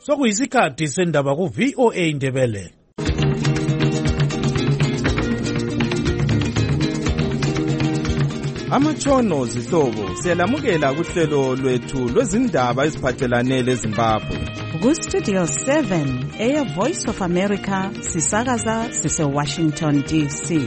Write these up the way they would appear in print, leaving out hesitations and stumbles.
Sokuyisikhathi sendaba ku VOA Indebele. Amatshono zihlobo siyalamukela kuhlelo lwethu lwezindaba eziphathelane leZimbabwe. Ku Studio 7 Air Voice of America sisakaza sise Washington DC.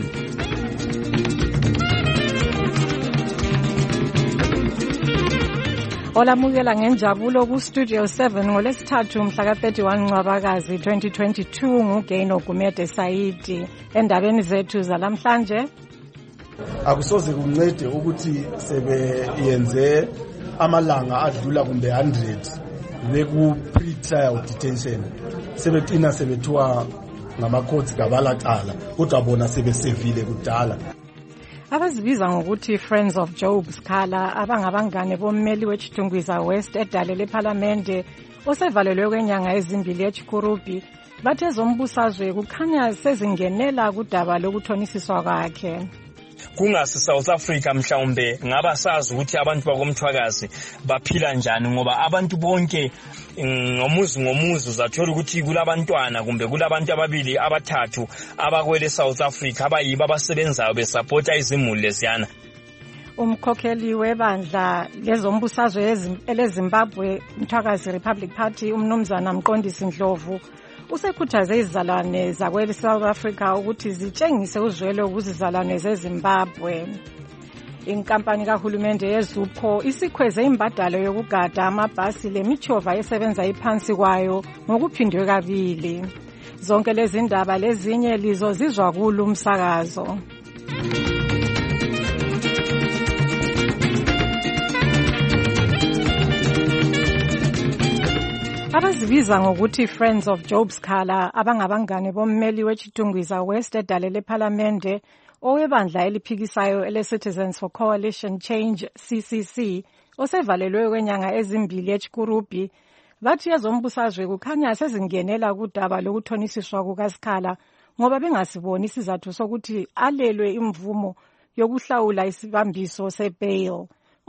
Olamukela ngenjabulo ku Studio 7 ngolesithathu mhla ka-31 Ncwabakazi 2022 nguGeno Gumede Saidi. Endabeni zethu zalamhlanje akusoze kuncede ukuthi sebeyenze amalanga adlula kumbe 100 beku pre-trial detention, sebeqina sebethiwa ngamakhosi gabalaqala kodwa bona sebesevile kudala. Abazibiza ngokuthi Friends of Job Sikhala abangabangane bommeli weChitungwiza West edale leParliamente osevalelwe kwenyanga ezimbili eChikurubi bathe zombusazwe kukhanya sezingenela kudaba lokuthonisiswa kwakhe. Kungasi South Africa mhlawumbe ngaba sazi ukuthi abantu bakomthwakazi baphila njani, ngoba abantu bonke ngomuzi uzathola ukuthi kulabantwana kumbe kulabantu ababili abathathu abakwele South Africa abayiba abasebenzayo besupporta izimuli leziyana. Umkhokheli webandla lezombusazwe eleZimbabwe Mthwakazi Republic Party umnumzana Mqondisi Ndlovu usekhuthaze izizalwane zakwele South Africa ukuthi zitshengise uzwelo kuzizalwane zeZimbabwe. Inkampani kahulumende yeZupho isikhweze imbadalo yokugada amabhasi lemithova esebenza iphansi kwayo ngokuphindwe kabili. Zonke lezi ndaba lezinye lizo zizwa kulo umsakazo. Abazibiza ngokuthi Friends of Job Sikhala abangabangane bommeli weChitungwiza West edale leParliamente owebandla eliphikisayo ele-Citizens for Coalition Change CCC osevalelwe kwenyanga ezimbili eChikurubi bathi ezombusazwe kukhanya sezingenela kudaba lokuthonisiswa kukaSikhala ngoba bengasiboni isizathu sokuthi alelwe imvumo yokuhlawula isibambiso sebail.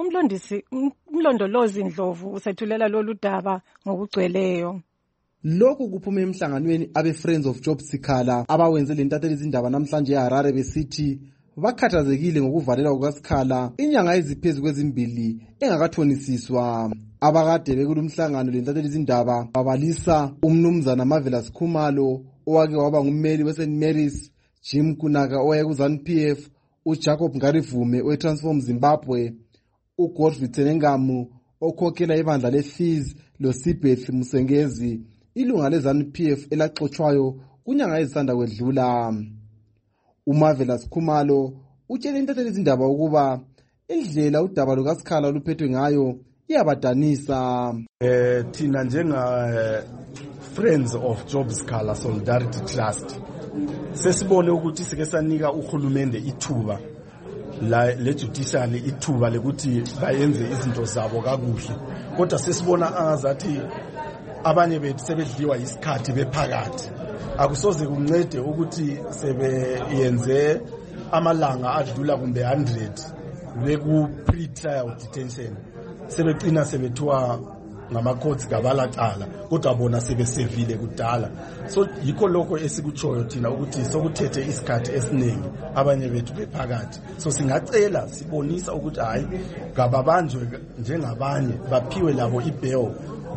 Umlondolozi Ndlovu usethulela lolu daba ngokugcweleyo. Lokhu kuphuma emhlanganweni abe-Friends of Job Sikhala abawenze lentatheli izindaba namhlanje eHarare besithi bakhathazekile ngokuvalelwa kukaSikhala inyanga eziphezu kwezimbili engakathonisiswa. Abakade bekulumhlangano lentatheli izindaba babalisa umnumzana Marvelous Khumalo owake waba ngummeli weSt Mary's, Jim Kunaka owaye kuZANU-PF, uJacob Ngarivume oweTransform Zimbabwe, uGodfrey Tsenengamu okhokhela ibandla leFees loSibeth Musengezi ilunga leZANU-PF elaxoxwayo kunyanga ezisanda kwedlula. uMarvelous Khumalo utshele intatheli izindaba ukuba indlela udaba lukaSikhala luphethwe ngayo iyabadanisa. Thina njenga Friends of Job Sikhala Solidarity Trust sesibone ukuthi sike sanika uhulumende ithuba le judiciary ithuba lekuthi bayenze izinto zabo kakuhle, kodwa sesibona angazathi abanye bethu sebedliwa isikhathi bephakathi. Akusoze kuncede ukuthi sebeyenze amalanga adlula kumbe 100 beku pre-trial detention, sebeqina sebethiwa ngamakhosi gabalaqala kodwa bona sebesevile kudala. So yikho lokho esikutshoyo thina ukuthi sokuthethe isikhathi esiningi abanye bethu bephakathi. So singacela sibonisa ukuthi hayi gababanjwe njengabanye, baphiwe labo ibail,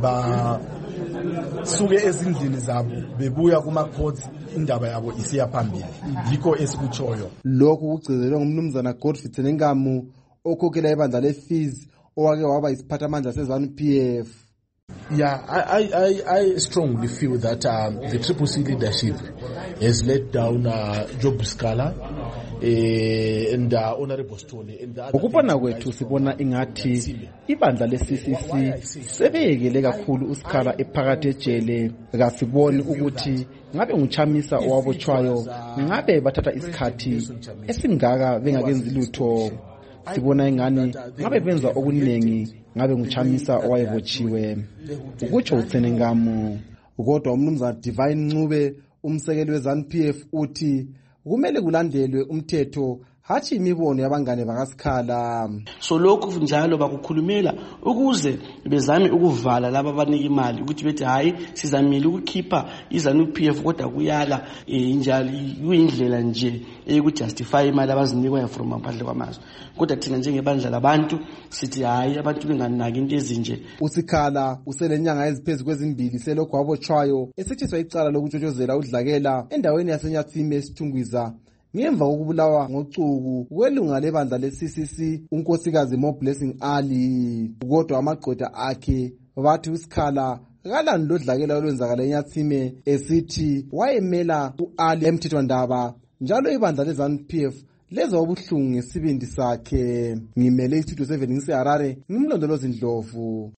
basuke ezindlini zabo bebuya kumakhosi indaba yabo isiya phambili. Yikho esikutshoyo. Lokhu kugcizelwe ngumnumzana Godfrey Tsenengamu okhokhela ibandla leFees owake waba isiphathamandla seZANU-PF. Yeah, I strongly feel that the Triple C leadership has let down Job Sikhala and Honorable Stone. Ukubona kwethu sibona ingathi ibandla leCCC sebeyekele kakhulu uSikhala ephakathi ejele. Kasiboni ukuthi ngabe nguChamisa owabotshwayo ngabe bathatha isikhathi esingaka bengakenzi lutho. Sibona ingani ngabe benza okuningi ngabe nguChamisa owayebotshiwe. Ukutsho uTsenengamu. Kodwa umnumzana Divine Ncube umsekeli weZANU-PF uthi kumele kulandelwe umthetho hatshi imibono yabangane bakaSikhala. So lokhu njalo bakukhulumela ukuze bezame ukuvala laba abanika imali ukuthi bethi hayi sizamile ukukhipha iZANU-PF kodwa kuyala njalo kuyindlela nje eyokujustify imali abazinikwayo from ngaphandle kwamazwe. Kodwa thina njengebandla labantu sithi hayi abantu benganaki into ezinje. uSikhala uselenyanga eziphezulu kwezimbili selokhu abotshwayo esetshenziswa icala lokutshotshozela udlakela endaweni yaseNyathime eSithungwiza ngemva kokubulawa ngocuku kwelunga lebandla le-CCC unkosikazi Moblessing Ali. Kodwa amagqwetha akhe bathi uSikhala kalani lodlakela olwenzakala eNyathime esithi wayemela u-Ali emthethwandaba njalo ibandla leZANU-PF lezwa ubuhlungu ngesibindi sakhe. Ngimele iStudio 7 ngiseHarare, ngimlondolozi Ndlovu.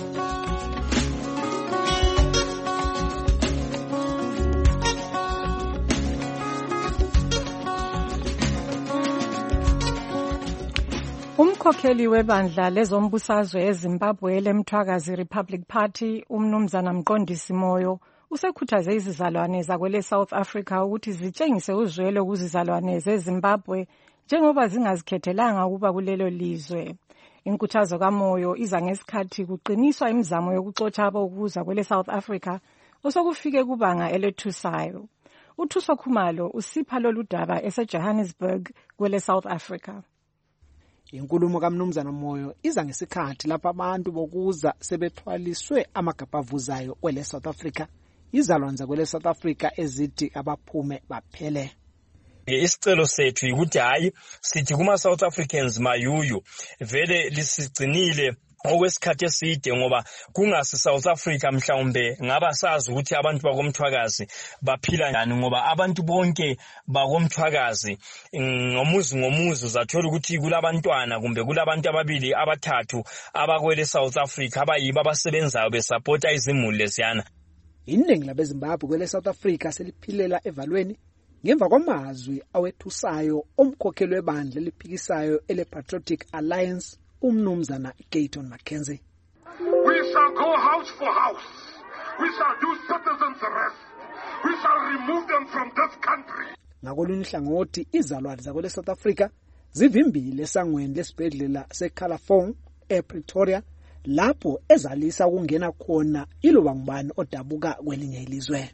Umkhokheli webandla lezombusazwe eZimbabwe leMthwakazi Republic Party umnumzana Mqondisi Moyo usekhuthaze izizalwane zakwele South Africa ukuthi zitshengise uzwelo kuzizalwane zeZimbabwe njengoba zingazikhethelanga ukuba kulelo lizwe. Inkuthazo kaMoyo iza ngesikhathi kuqiniswa imizamo yokuxotsha abokuza kwele South Africa osokufike kubanga elethusayo. uThuso Khumalo usipha lolu daba eseJohannesburg kwele South Africa. Inkulumo kaMnumzana Moyo iza ngesikhathi lapha abantu bokuza sebethwaliswe amagabha avuzayo kwele South Africa izalwane kwele South Africa ezithi abaphume baphele. Isicelo sethu ukuthi hayi sithi kuma South Africans mayuyu vele lisigcinile okwesikhathi eside ngoba kungasi South Africa mhlawumbe ngaba sazi ukuthi abantu bakomthwakazi baphila njani ngoba abantu bonke bakomthwakazi ngomuzi uzathola ukuthi kulabantwana kumbe kulabantu ababili abathathu abakwele South Africa abayiba abasebenzayo besupporta izimuli lesiyana. Iningi labeZimbabwe kwele South Africa seliphilela evalweni ngemva kwamazwi awethusayo omkhokheli webandla eliphikisayo ele-Patriotic Alliance umnumzana Gayton Mackenzie. We shall go house for house. We shall do citizens arrest. We shall remove them from this country. Ngakolunye uhlangothi izalwane zakwele South Africa zivimbile esangweni lesibhedlela seCalafong ePretoria lapho ezalisa ukungena khona iloba ngubani odabuka kwelinye ilizwe.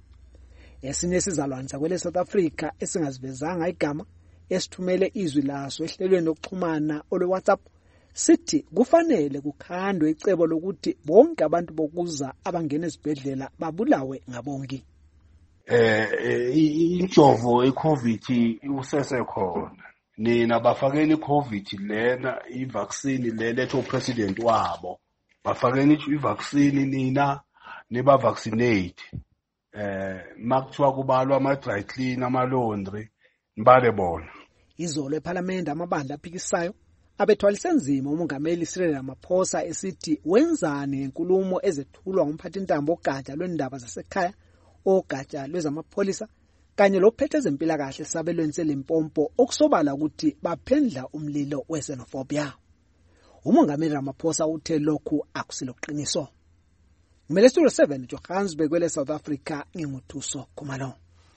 Esinye isizalwane sakwele South Africa esingazivezanga igama esithumele izwi laso ehlelweni lokuxhumana olweWhatsApp sithi kufanele kukhandwe icebo lokuthi bonke abantu bokuza abangena esibhedlela babulawe ngabongi. Injovo eCovid usesekhona. Nina bafakeni iCovid lena ivaccine le letho president wabo. Bafakeni ivaccine nina niba vaccinate. Makuthiwa kubalwa ama-dry clean ama-laundry nibale bona. Izolo eParliament amabandla aphikisayo abethwalise nzima umongameli Cyril Ramaphosa esithi wenzani ngenkulumo ezethulwa ngumphathintambo ogatsha lwendaba zasekhaya ogatsha lwezamapholisa kanye lophethe ezempilakahle sabelweni seLimpopo okusobala ukuthi baphendla umlilo weXenophobia. Umongameli Ramaphosa uthe lokhu akusiloqiniso. Ngimele Studio 7 Johannesburg kwele South Africa nginguThuso Khumalo.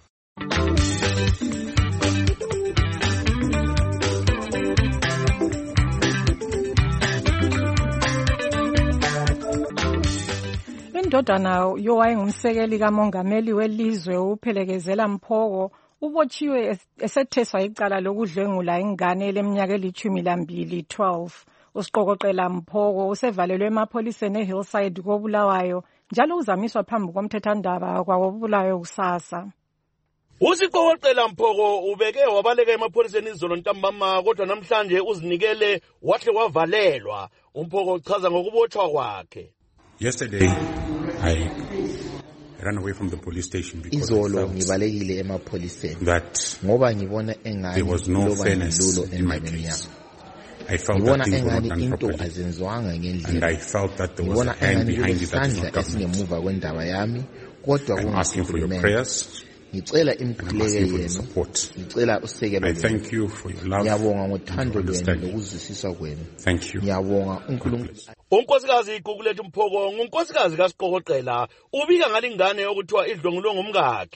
Indodana yowayengumsekeli kamongameli welizwe uPhelekezela Mphoko ubotshiwe esetheswa icala lokudlwengula ingane leminyaka eli-12 12. Usiqokoqela Mphoko usevalelwe emapholiseni eHillside koBulawayo njalo uzamiswa phambi komthethandaba kwakoBulawayo kusasa. Usiqokoqela Mphoko ubeke wabaleka emapholiseni izolo ntambama kodwa namhlanje uzinikele wahle wavalelwa. Umphoko uchaza ngokubotshwa kwakhe. Yesterday I ran away from the police station because izolo ngibalekile emapholiseni that ngoba ngibona engani there was no fairness in my case. I felt that things were not done properly, and I felt that there was a hand behind it that is not government. I'm asking for your prayers. I'm asking for your support. I thank you for your love and your understanding. Thank you. Unkosikazi iGugulethu Mphoko ngunkosikazi kaSiqokoqela ubika ngalingane okuthiwa idlwengulwe ngumkakhe.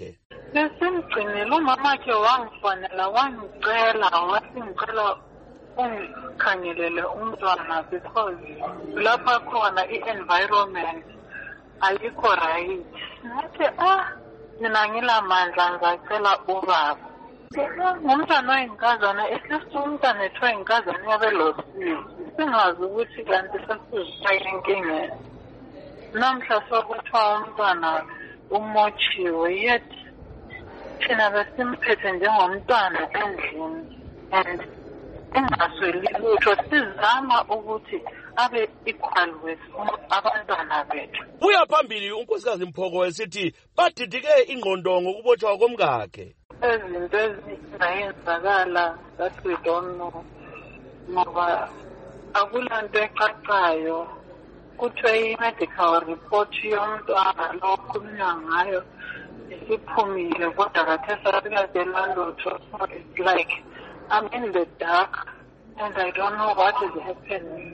Sesimgcinile umamakhe wangifonela wangicela wathi ngicela ungikhangelele umntwana because lapha khona i-environment ayikho right. Ngathi mina ngilamandla ngizacela ubaba. Ngumntwana oyinkazana umntwana ethu oyinkazana yabelosiwe singazi ukuthi kanti sesizishayela enkingeni. Namhla sokuthiwa umntwana umotshiwe yet thina besimphethe njengomntwana endlini and engasweli lutho sizama ukuthi abe equal with abantwana bethu. Uya phambili unkosikazi Mphoko esithi badidike ingqondo ngokubotshwa komkakhe. Ezinto ezingayenzakala that we don't know ngoba akulanto ecacayo kuthiwe i-medical report yomntwana lo khulunywa ngayo isiphumile kodwa kathesi asikazela lutho. It's like I'm in the dark and I don't know what is happening.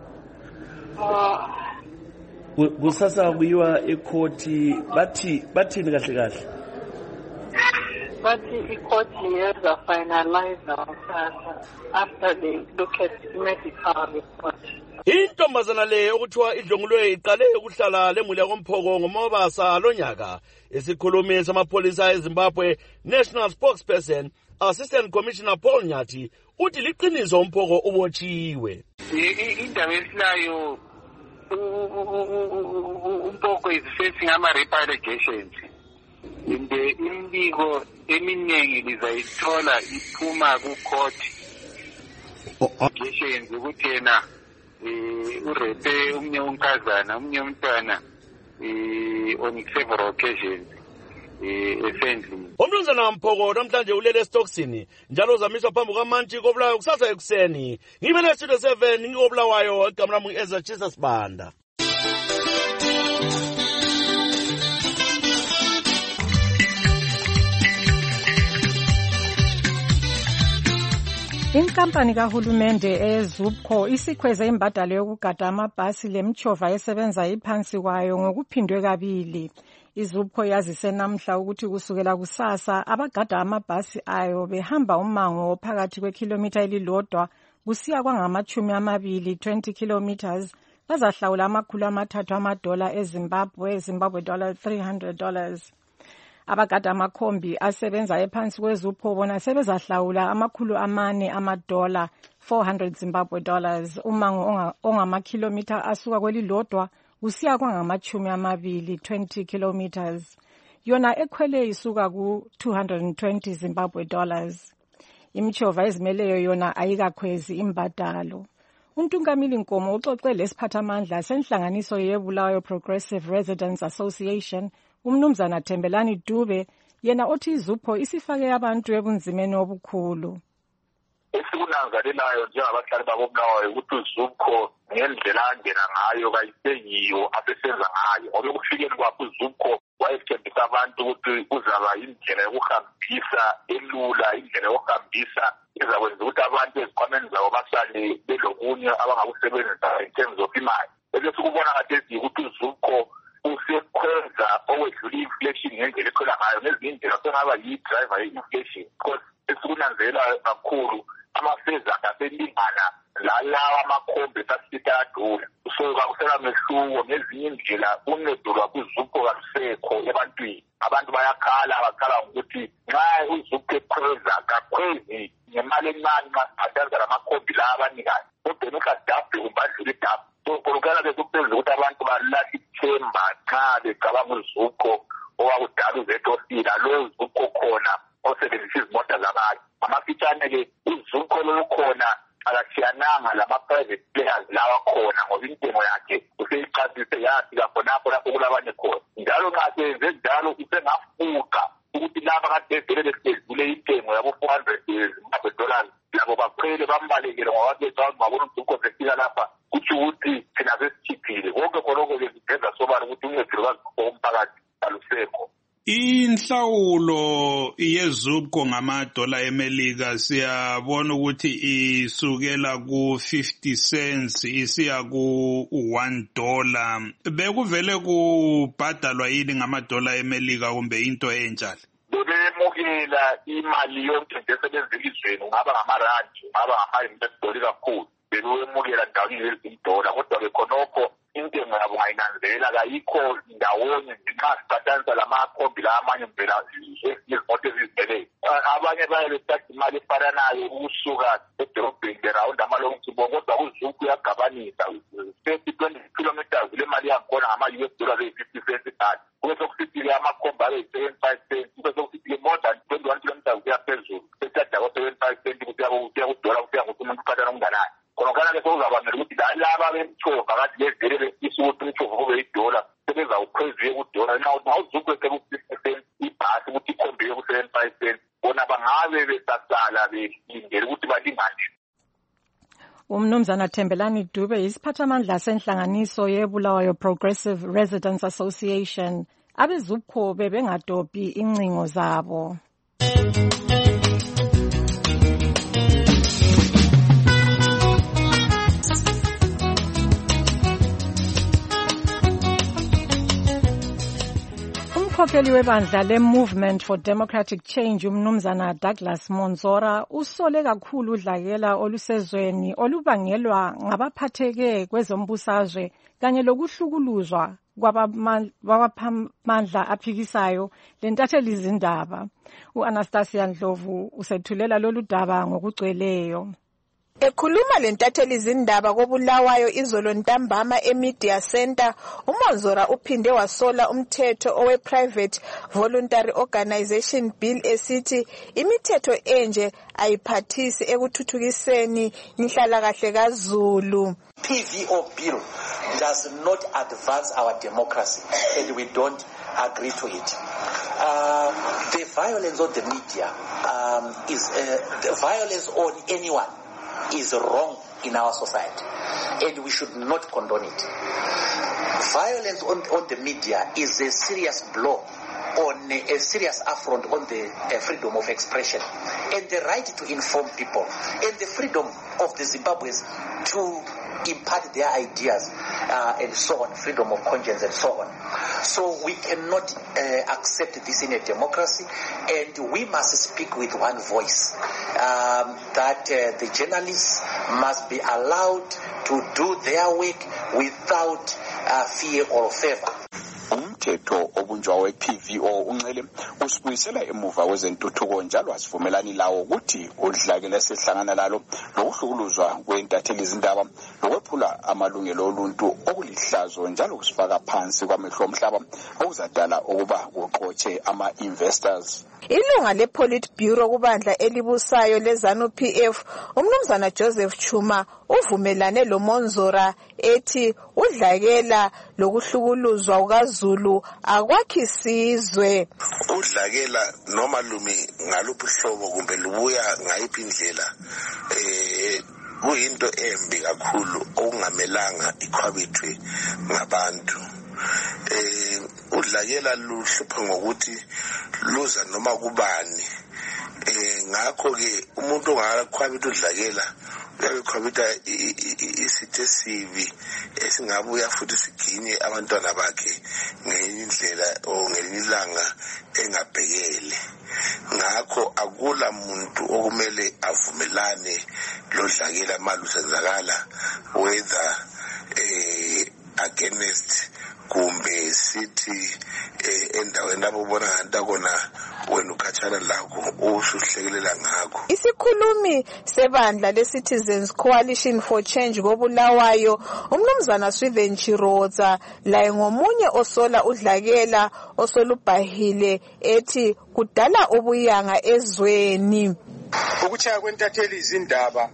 Kusasa kuyiwa ekhoti bathini kahle kahle? Bathi ikhoti yeza finalize kusasa after they look at the medical report. Intombazana leyo okuthiwa idlongulwe iqale ukuhlala lemuli yakoMphoko ngoMabasa lonyaka. Isikhulumi samapholisa eZimbabwe National Spokesperson Assistant Commissioner Paul Nyathi uthi liqiniso uMphoko ubotshiwe. Indaba esilayo uMphoko is facing ama-rape allegations. Imbiko eminingi lizayithola iphuma ku-court allegations ukuthi yena urepe umnye unkazana umnye umntwana on several occasions esendlini. Umnumzana Mphoko namhlanje ulele eStocksini njalo uzamiswa phambi kwaMantshi koBulawayo kusasa ekuseni. Ngibele Studio 7 ngikoBulawayo igama lami Ezra Jesus Banda. Inkampani kahulumende eZupco isikhweze imbadalo yokugada amabhasi lemchova esebenza iphansi kwayo ngokuphindwe kabili. iZupco yazise namhla ukuthi kusukela kusasa abagada amabhasi ayo behamba umango phakathi kwekilometer elilodwa kusiya kwangama-20 20 kilometers bazahlawula $300 eZimbabwe dollar $300. Abagada amakhombi asebenza ephansi kweZupco bona sebezahlawula $400 $400 Zimbabwe dollars umango ongamakhilomitha asuka kwelilodwa kusiya kwangama-20 20 kilometers. Yona ekhwele isuka ku-$220 Zimbabwe dollars. Imchova ezimeleyo yona ayikakhwezi imbadalo. Untungamili Nkomo uxoxele isiphathamandla senhlanganiso yeBulawayo Progressive Residents Association umnumzana Thembelani Dube yena othi iZupco isifake abantu ebunzimeni obukhulu. Esikunanzelelayo njengabahlali bakoBulawayo ukuthi iZupco ngendlela angena ngayo kayiseyiyo abesenza ngayo ngoba ekufikeni kwakho iZupco wayethembisa abantu ukuthi kuzaba indlela yokuhambisa elula indlela yokuhambisa izakwenza ukuthi abantu ezikhwameni zabo basale belokunye abangakusebenzisa in terms of imali. Bese sikubona kathesi ukuthi iZupco usekhwenza okwedlula inflation ngendlela ekhwela ngayo nezinye indlela sengaba yi-driver ye-inflation because esikunanzelela kakhulu amafeza aselingana lalawa amakhombe esasita adula so kakusela mehluko ngezinye indlela uncedo lwakuZupco kalusekho ebantwini. Abantu bayakhala bakhala ngokuthi nxa iZupco ekhweza kakhwezi ngemali encane nxa sibhadaza lamakhombi la abanikayo kodwa nokadabhe kumbadlula idabhe so kolokala besukusenza ukuthi abantu balahla ithemba nxa becabanga uZupco owakudala uzetosila lo Zupco khona osebenzisa izimota zabanye. Amafitshane-ke iZupco lolukhona akatshiyananga lama-private players lawa khona ngoba intengo yakhe useyiqasise yafika khonapho lapho kulabanye khona. Njalo nxa senze njalo usengafuqa ukuthi laba kade vele besedlule intengo yabo-$400 Zimbabwe dollars labo bakhwele bambalekele ngoba becawa ngabona uZupco sefika lapha kutsho ukuthi thina sesithiphile. Konke khonoko-ke sigenza sobala ukuthi uncedo lukaZupco umphakathi alusekho. Inhlawulo yeZupco ngamadola eMelika siyabona ukuthi isukela ku-50 cents isiya ku-$1. Bekuvele kubhadalwa yini ngamadola eMelika kumbe into enjalo? bebemukela imali yonke nje esebenzela izweni, kungaba ngamarandi, kungaba ngama-US$ kakhulu, bebemukela ndawonye $1, kodwa-ke khonokho intengo yabo ngayinanzela kayikho ndawonye nxa siqathanisa lamakhombi la amanye mvela izimoto eziziveleyo. Abanye baye bethatha imali efananayo ukusuka edorobheni berawundi amalongisibo, kodwa uZUB uyagabanisa 20 kilometers le mali yakhona ngama-US$ $50 kanti kube sokusithi-ke amakhombi abe yi-75 cents, kube sokusithi-ke more than 21 kilometers kuya phezulu sethatha ko-75 cents kuya kudola kuya ngokuthi umuntu ukhathana okunganani. Khonokana-ke sokuzabangela ukuthi laba bemthova kade bezele befisa ukuthi umthova kube $1 sebezawukhweziye kudola. Now uZUB seku-50% ibhasi ukuthi ikhombile ku-75 cents, bona bangabe besasala belindele ukuthi balingane. Umnumzana Thembelani Dube isiphathamandla senhlanganiso yeBulawayo Progressive Residents Association. AbeZUBCO bebengadophi incingo zabo. Umkhokheli webandla le-Movement for Democratic Change umnumzana Douglas Monzora usole kakhulu udlakela olusezweni olubangelwa ngabaphatheke kwezombusazwe kanye lokuhlukuluzwa kwabaphamandla aphikisayo lentatheli izindaba. U-Anastasia Ndlovu usethulela lolu daba ngokugcweleyo. Ekhuluma lentatheli izindaba koBulawayo izolo ntambama eMedia Center, uMonzora uphinde wasola umthetho owe-Private Voluntary Organization Bill esithi imithetho enje ayiphathisi ekuthuthukiseni inhlalakahle kaZulu. PVO bill does not advance our democracy and we don't agree to it. The violence on the media is the violence on anyone is wrong in our society and we should not condone it. Violence on the media is a serious blow on a serious affront on the freedom of expression and the right to inform people and the freedom of the Zimbabweans to impart their ideas and so on, freedom of conscience and so on. So we cannot accept this in a democracy, and we must speak with one voice, that the journalists must be allowed to do their work without fear or favor. Umthetho obunjwa we-PVO uncele usibuyisela emuva kwezentuthuko njalo asivumelani lawo ukuthi udlakela sehlangana lalo lokuhlukuluzwa kwentatheli izindaba lokwephula amalungelo oluntu okulihlazo njalo kusifaka phansi kwamehlo omhlaba okuzadala ukuba kuxotshe ama-investors. Ilunga le-Politburo kubandla elibusayo leZANU-PF umnumzana Joseph Chuma uvumelane loMonzora ethi udlakela lokuhlukuluzwa kukaZulu akwakhisizwe. Udlakela noma lumi ngaluphi uhlobo kumbe lubuya ngayiphi indlela kuyinto embi kakhulu okungamelanga ikhwabithwe ngabantu. Udlakela luhlupha ngokuthi luza noma kubani, ngakho ke umuntu ongakhwabitha udlakela uyakhwabitha isithe sibi esingabuya futhi siginye abantwana bakhe ngenye indlela o ngelinye ilanga engabhekele. Ngakho akula muntu okumele avumelane lodlakela malusenzakala whether against kumbe sithi endaweni lapho ubona nganta kona wena ukhathana lakho usuhlekelela ngakho. Isikhulumi sebandla le-Citizens Coalition for Change koBulawayo umnumzana Swithen Chiroza laye ngomunye osola udlakela osolubhahile ethi kudala ubuyanga ezweni. Ukuchaya kwentatheli izindaba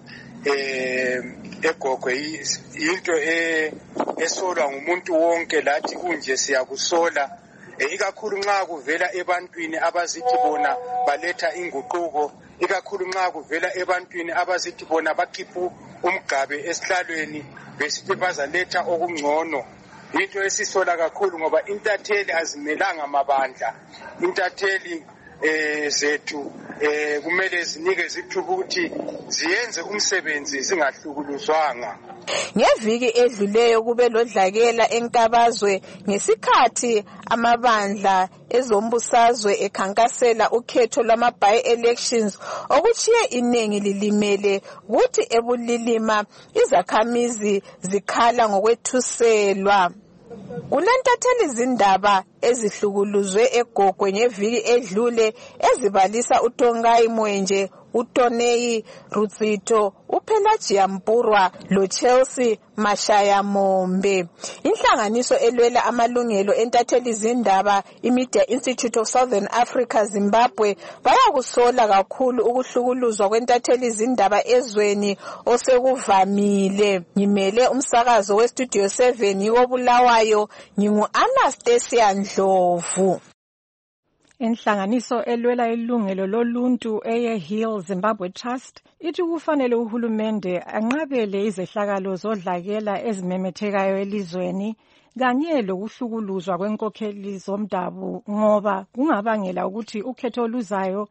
egogwe into esolwa ngumuntu wonke lathi kunje siyakusola, ikakhulu nxa kuvela ebantwini abazithi bona baletha inguquko, ikakhulu nxa kuvela ebantwini abazithi bona bakhipha umgabe esihlalweni besithi bazaletha okungcono. Into esisola kakhulu ngoba intatheli azimelanga mabandla, intatheli zethu kumele zinike zithuba ukuthi ziyenze umsebenzi zingahlukuluzwanga. Ngeviki edluleyo kube lodlakela enkabazwe ngesikhathi amabandla ezombusazwe ekhankasela ukhetho lwama-by-elections okuchiye iningi lilimele kuthi ebulilima izakhamizi zikhala ngokwethuselwa. Kulentatheli zindaba ezihlukuluzwe eGogwe ngeviki edlule ezibalisa uTongai Mwenje, uToneyi Rutsito, uPelagia Mpurwa loChelsea Mashaya Mombe. Inhlanganiso elwela amalungelo entatheli zindaba iMedia Institute of Southern Africa Zimbabwe bayakusola kakhulu ukuhlukuluzwa kwentatheli zindaba ezweni osekuvamile. Ngimele umsakazo weStudio 7 yobulawayo ngingu-Anastasia Ndlovu. Inhlanganiso elwela ilungelo loluntu eye-Heal Zimbabwe Trust ithi kufanele uhulumende anqabele izehlakalo zodlakela ezimemethekayo elizweni kanye lokuhlukuluzwa kwenkokheli zomdabu ngoba kungabangela ukuthi ukhetho oluzayo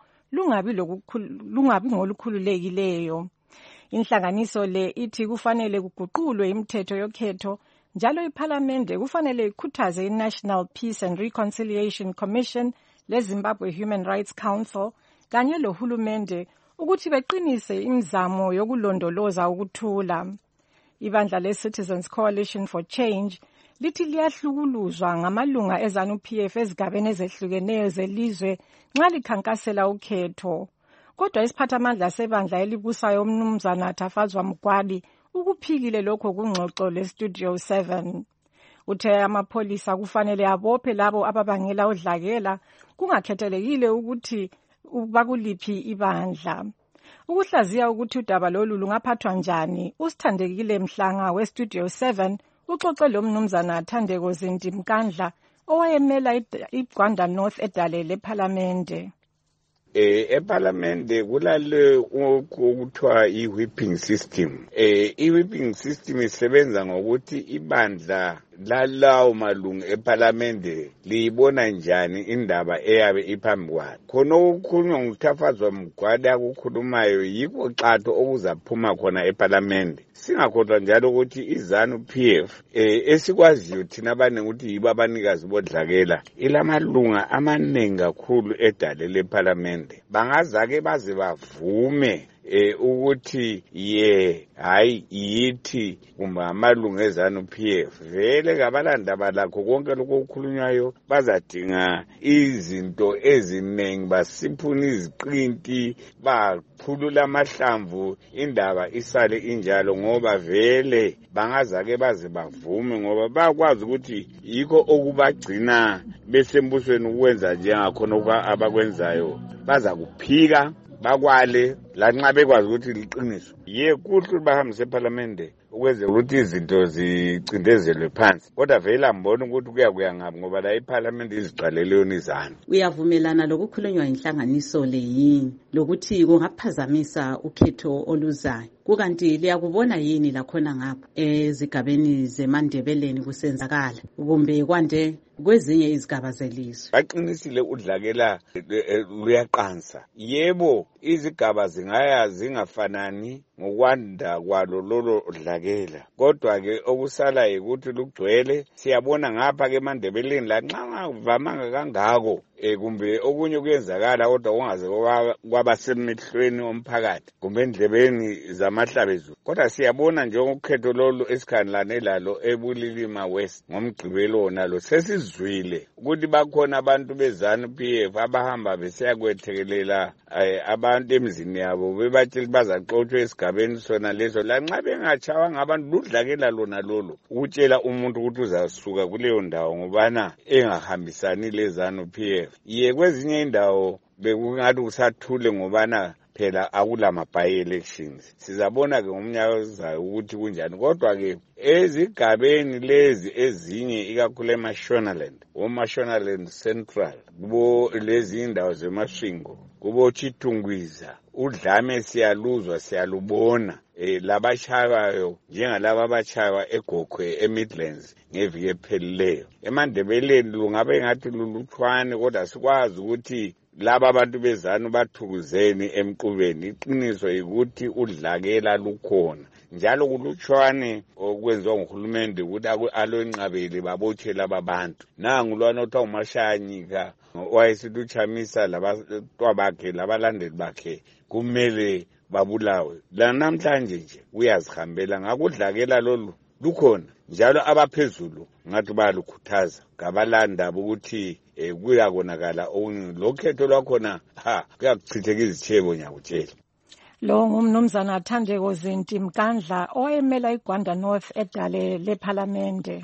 lungabi ngolukhululekileyo. Inhlanganiso le ithi kufanele kuguqulwe imithetho yokhetho njalo iPhalamende kufanele ikhuthaze iNational Peace and Reconciliation Commission leZimbabwe Human Rights Council kanye lohulumende ukuthi beqinise imizamo yokulondoloza ukuthula. Ibandla leCitizens Coalition for Change lithi liyahlukuluzwa ngamalunga eZANU-PF ezigabeni ezehlukeneyo zelizwe nxa likhankasela ukhetho. Kodwa isiphathamandla sebandla elibusayo umnumzana Thafazwa Mgwadi ukuphikile lokho kungxoxo leStudio 7. Uthe amapholisa kufanele abophe labo ababangela udlakela kungakhethelekile ukuthi bakuliphi ibandla. Ukuhlaziya ukuthi udaba lolu lungaphathwa njani, uSithandekile Mhlanga weStudio 7 uxoxe lo mnumzana Thandeko Zinti Mkandla owayemela iGwanda North edale lePhalamende. ePhalamende kulale okuthiwa i-whipping system. I-whipping system isebenza ngokuthi ibandla lalawo malungu ePhalamende liyibona njani indaba eyabe iphambi kwalo. Khona okukhulunywa nguThafazwa Mgwadi akukhulumayo yikho xatho okuzaphuma khona ePhalamende. Singakhohlwa njalo ukuthi iZANU-PF esikwaziyo thina abaningi ukuthi yibo abanikazi bodlakela ilamalunga amanengi kakhulu edale lePhalamende. Bangazake baze bavume ukuthi hayi yithi kumbe amalungu eZANU-PF vele kabalanda balakho konke lokho okukhulunywayo bazadinga izinto eziningi basiphuna iziqinti baphulula amahlamvu indaba isale injalo ngoba vele bangazake baze bavume ngoba bakwazi ukuthi yikho okubagcina besembusweni ukwenza njengakhona abakwenzayo baza kuphika bakwale lanxa bekwazi ukuthi liqiniso kuhle bahambise ePhalamende ukwenzela ukuthi izinto zicindezelwe phansi kodwa vele ambona ukuthi kuya ngabi ngoba la iPhalamende iziqalele yona izana. Uyavumelana lokukhulunywa inhlanganiso le yini lokuthi kungaphazamisa ukhetho oluzayo kukanti liyakubona yini lakhona ngapho ezigabeni zeMandebeleni kusenzakala kumbe kwande kwezinye izigaba zelizwe? Baqinisile udlakela luyaqansa. Yebo izigaba zingaya zingafanani ngokwanda kwalo lolo dlakela kodwa ke okusala ukuthi lugcwele siyabona ngapha ke eMandebeleni lanxa ngavamanga kangako kumbe okunye kuyenzakala kodwa kungaze kwabasemehlweni omphakathi kumbe endlebeni zamahlabezu kodwa siyabona nje ukhetho lolu esikhangelane lalo eBulilima West ngomgqibelo nalo sesizwile ukuthi bakhona abantu beZANU-PF abahamba besiyakwethekelela abantu emzini yabo bebatshela bazaxoxwa esigabeni sona leso lanxa bengatshawa ngabantu ludlakela lona lolo ukutshela umuntu ukuthi uzasuka kuleyo ndawo ngobana engahambisani leZANU-PF. Kwezinye indawo bekungathi usathule ngobana phela akulama by-elections. Sizabona ke ngomnyaka ozayo ukuthi kunjani kodwa ke ezigabeni lezi ezinye ikakhulu eMashonaland oMashonaland Central kubo lezi indawo zeMashingo kubo Chitungwiza udlame siyalubona labachayayo njengalabo abachayayo eGogwe eMidlands ngeviki ephelileyo. eMandebeleni lungabe ngathi luluthwane kodwa sikwazi ukuthi laba abantu bezanu bathukuzeni emqubeni. Iqiniso ukuthi udlakela lukhona njalo kulutshwane okwenziwa nguhulumende ukuthi alonqabele babotshe laba bantu. Nangu lwana othiwa uMashanyika owayesithi uchamisa labantwabakhe labalandeli bakhe kumele babulawe. Namhlanje nje uyazihambela ngakudlakela lolu lukhona njalo abaphezulu ngathi bayalukhuthaza ngabalanda ukuthi kuyakonakala okunye. Lo khetho lwakhona kuyakuchitheka izitshebo nyakutshela. Lo ngumnumzana Thandeko Zinti Mkandla owayemela iGwanda North edale lephalamende.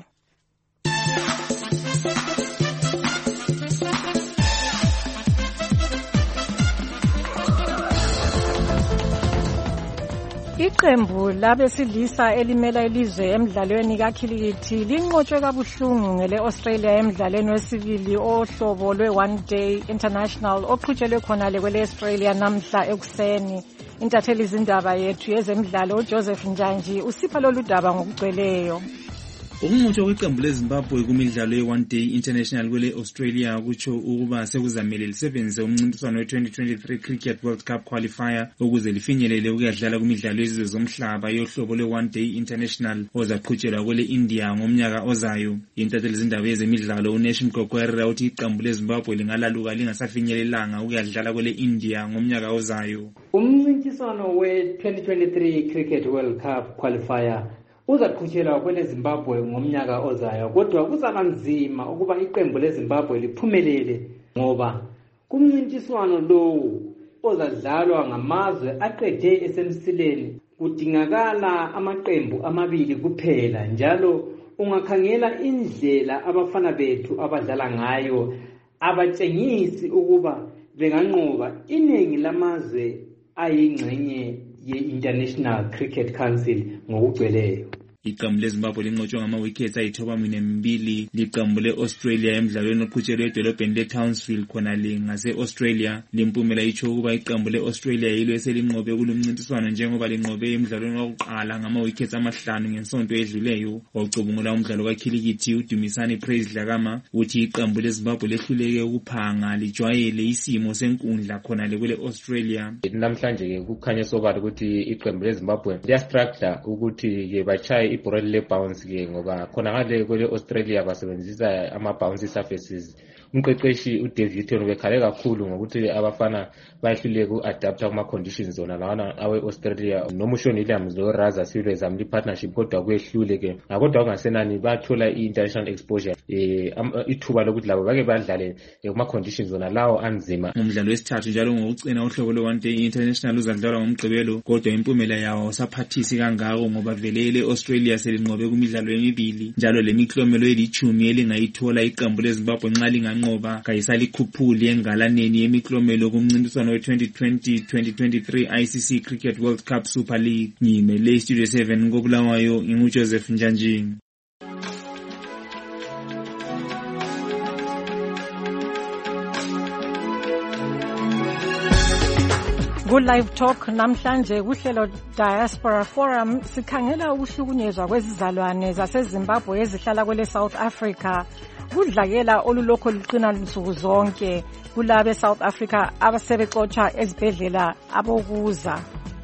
Iqembu labesilisa elimela ilizwe emidlalweni kakhilikithi linqotshwe kabuhlungu ngele Australia emidlalweni wesibili ohlobo lwe-One Day International oqhutshelwe khonale kwele Australia namhla ekuseni. Intatheli izindaba yethu yezemidlalo uJoseph Njanji usipha lolu daba ngokugcweleyo. Ukunqotshwa kweqembu leZimbabwe kumidlalo ye-One Day International kwele Australia kutsho ukuba sekuzamele lisebenzise umncintiswano we-2023 Cricket World Cup Qualifier ukuze lifinyelele ukuyadlala kumidlalo yezizwe zomhlaba yohlobo lwe-One Day International ozaqhutshelwa kwele India ngomnyaka ozayo. Intatheli izindaba yezemidlalo uNation Kokwerera uthi iqembu leZimbabwe lingalaluka lingasafinyelelanga ukuyadlala kwele India ngomnyaka ozayo. Umncintiswano we-2023 Cricket World Cup Qualifier uzaqhutshelwa kwele Zimbabwe ngomnyaka ozayo, kodwa kuzakanzima ukuba iqembu leZimbabwe liphumelele ngoba kumncintiswano lowo ozadlalwa ngamazwe aqede esemsileni kudingakala amaqembu amabili kuphela, njalo ungakhangela indlela abafana bethu abadlala ngayo abatshengisi ukuba benganqoba iningi lamazwe ayingxenye ye-International Cricket Council ngokugcweleyo. Iqembu leZimbabwe linqotshwe ngama-wickets ayi-92 liqembu le-Australia emidlalweni oqhutshelwe edolobheni le-Townsville khonale ngase-Australia. Limpumela itsho ukuba iqembu le-Australia yilo eselinqobe kulomncintiswano njengoba linqobe emidlalweni wokuqala ngama-wickets 5 ngesonto edluleyo. Ocubungula umdlalo kakhilikithi uDumisani Praise Dlakama uthi iqembu leZimbabwe lehluleke ukuphanga lijwayele isimo senkundla khonale kwele-Australia. Namhlanje kukhanya sobala ukuthi iqembu leZimbabwe liyastruggle ukuthi ke bachaye ibhola le-bounce ke ngoba khonakale kwele Australia basebenzisa ama-bouncy surfaces. Umqeqeshi uDavid ubekhale kakhulu ngokuthi abafana bayehluleke ku-adapta kuma-conditions zona lawana awe-Australia. Noma uShaun Williams lo-Raza Silva zamla i-partnership kodwa kuyehlule ke. Kodwa kungasenani bathola i-international exposure ithuba lokuthi labo bake badlale kuma-conditions zona lawo anzima. Umdlalo wesithathu njalo ngokucina uhlobo lwe-One Day International uzadlalwa ngomgqibelo, kodwa impumela yawo saphathisi kangako ngoba vele le-Australia selinqobe kumidlalo emibili njalo lemiklomelo eli-10 elingayithola iqembu leZimbabwe nxa linganqoba kayisalikhuphuli engalaneni yemiklomelo kumncintiswano we-2020-2023 ICC Cricket World Cup Super League. Ngimele Studio 7 koBulawayo nginguJoseph Njanji. Ku-Live Talk namhlanje kuhlelo Diaspora Forum sikhangela ukuhlukunyezwa kwezizalwane zaseZimbabwe ezihlala kwele South Africa. Kudlakela olulokho liqina nsuku zonke kulabe South Africa abasebexotsha ezibhedlela abokuza.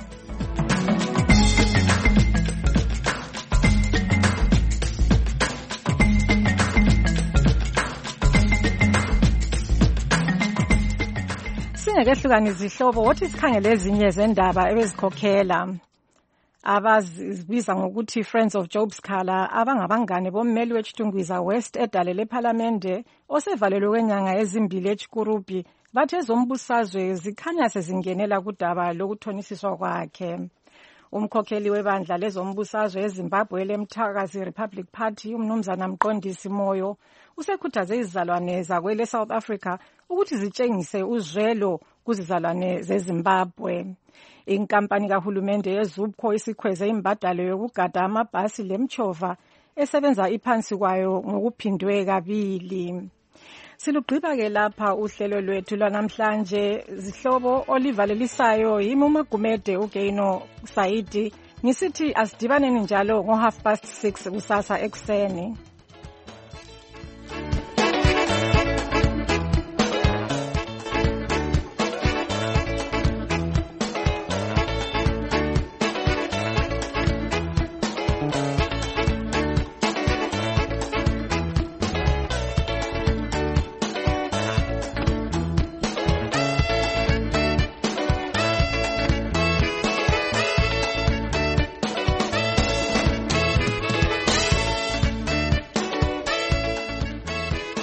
Singekehlukana izihlobo wothi sikhangele ezinye zendaba ebezikhokhela abazibiza ngokuthi Friends of Job Sikhala abangabangane bommeli weChitungwiza West edale lephalamende osevalelwe kwenyanga ezimbili eChikurupi bathe ezombusazwe zikhanya sezingenela kudaba lokuthonisiswa kwakhe. Umkhokheli webandla lezombusazwe eZimbabwe leMthakazi Republic Party umnumzana Mqondisi Moyo usekhuthaze izizalwane zakwele South Africa ukuthi zitshengise uzwelo kuzizalwane zeZimbabwe. Inkampani kahulumende yeZupco isikhweze imbadalo yokugada amabhasi lemchova esebenza iphansi kwayo ngokuphindwe kabili. Silugqiba ke lapha uhlelo lwethu lwanamhlanje. Zihlobo olivalelisayo yimi uMagumede uGeino Saidi ngisithi asidibaneni njalo ngo 6:30 kusasa ekuseni.